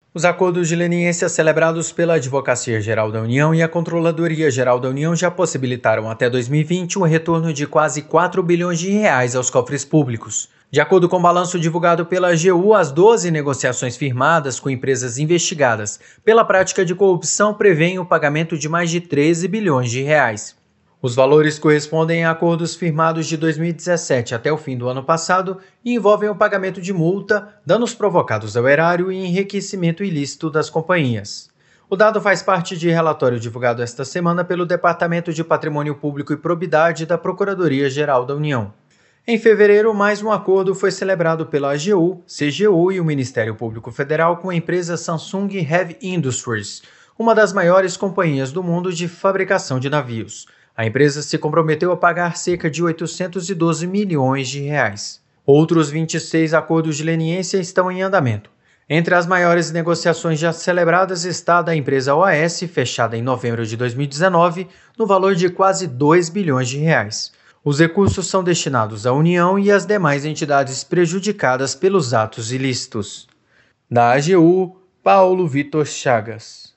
Os acordos de leniência celebrados pela Advocacia Geral da União e a Controladoria Geral da União já possibilitaram até 2020 o retorno de quase 4 bilhões de reais aos cofres públicos. De acordo com o balanço divulgado pela AGU, as 12 negociações firmadas com empresas investigadas pela prática de corrupção prevêem o pagamento de mais de 13 bilhões de reais. Os valores correspondem a acordos firmados de 2017 até o fim do ano passado e envolvem o pagamento de multa, danos provocados ao erário e enriquecimento ilícito das companhias. O dado faz parte de relatório divulgado esta semana pelo Departamento de Patrimônio Público e Probidade da Procuradoria-Geral da União. Em fevereiro, mais um acordo foi celebrado pela AGU, CGU e o Ministério Público Federal com a empresa Samsung Heavy Industries, uma das maiores companhias do mundo de fabricação de navios. A empresa se comprometeu a pagar cerca de 812 milhões de reais. Outros 26 acordos de leniência estão em andamento. Entre as maiores negociações já celebradas está a da empresa OAS, fechada em novembro de 2019, no valor de quase 2 bilhões de reais. Os recursos são destinados à União e às demais entidades prejudicadas pelos atos ilícitos. Da AGU, Paulo Vitor Chagas.